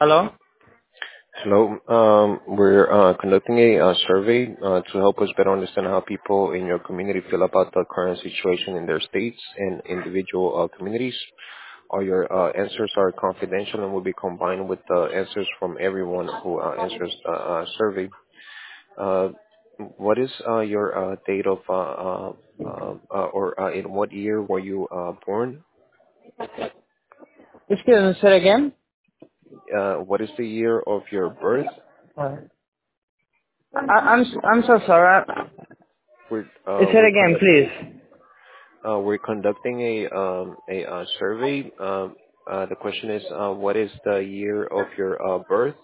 Hello? Hello. We're conducting a survey to help us better understand how people in your community feel about the current situation in their states and individual communities. All your answers are confidential and will be combined with the answers from everyone who answers the survey. Uh, what is your date of or in what year were you born? Excuse me, say it again? What is the year of your birth? Uh, I'm so sorry. We're Say it again, please. we're conducting a survey. The question is, what is the year of your birth?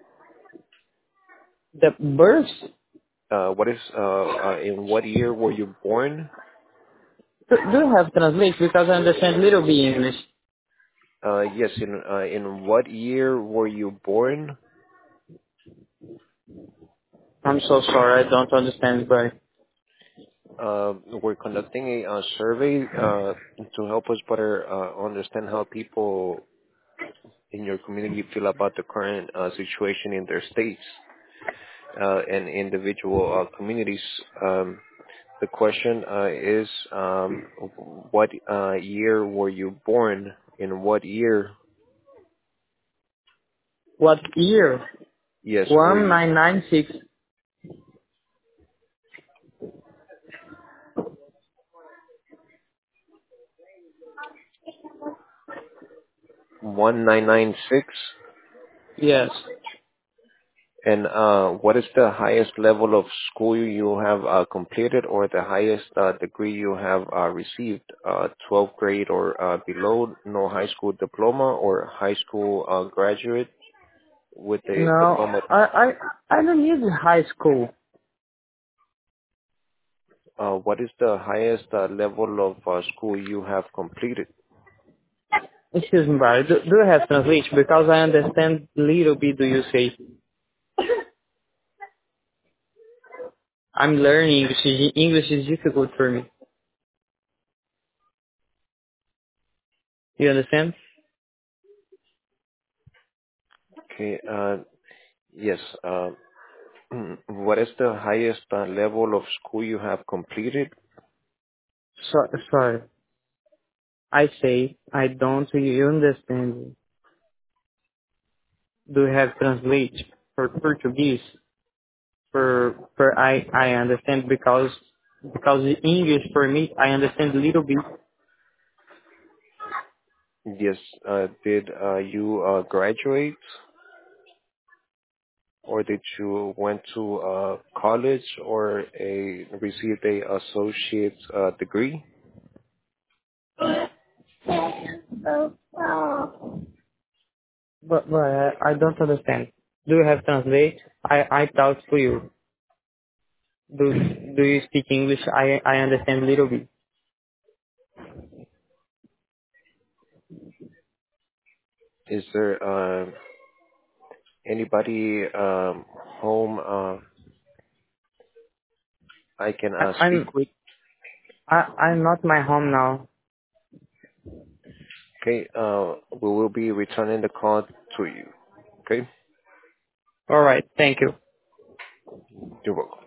The birth? What is in what year were you born? Do you have translate? Because I understand little bit English. Yes, in what year were you born? I'm so sorry, I don't understand, but We're conducting a survey to help us better understand how people in your community feel about the current situation in their states and individual communities. The question is, what year were you born? In what year? what year? Yes, were you 1996. 1996? Yes. And what is the highest level of school you have completed, or the highest degree you have received? 12th grade or below, no high school diploma, or high school graduate with a No, diploma? I don't need high school. What is the highest level of school you have completed? Excuse me, but do you have translation? Because I understand little bit do you say. I'm learning English. English is difficult for me. You understand? Okay. Yes. What is the highest level of school you have completed? Sorry. I say I don't. You understand? Do you have translate for Portuguese? For I understand because the English for me I understand a little bit. Yes. Did you graduate, or did you went to college, or received a associate's degree? But I don't understand. Do you have translate? I talk to you. Do you speak English? I understand a little bit. Is there anybody home I can I, speak I'm with? I'm not my home now. Okay. We will be returning the call to you. Okay. All right. Thank you. You're welcome.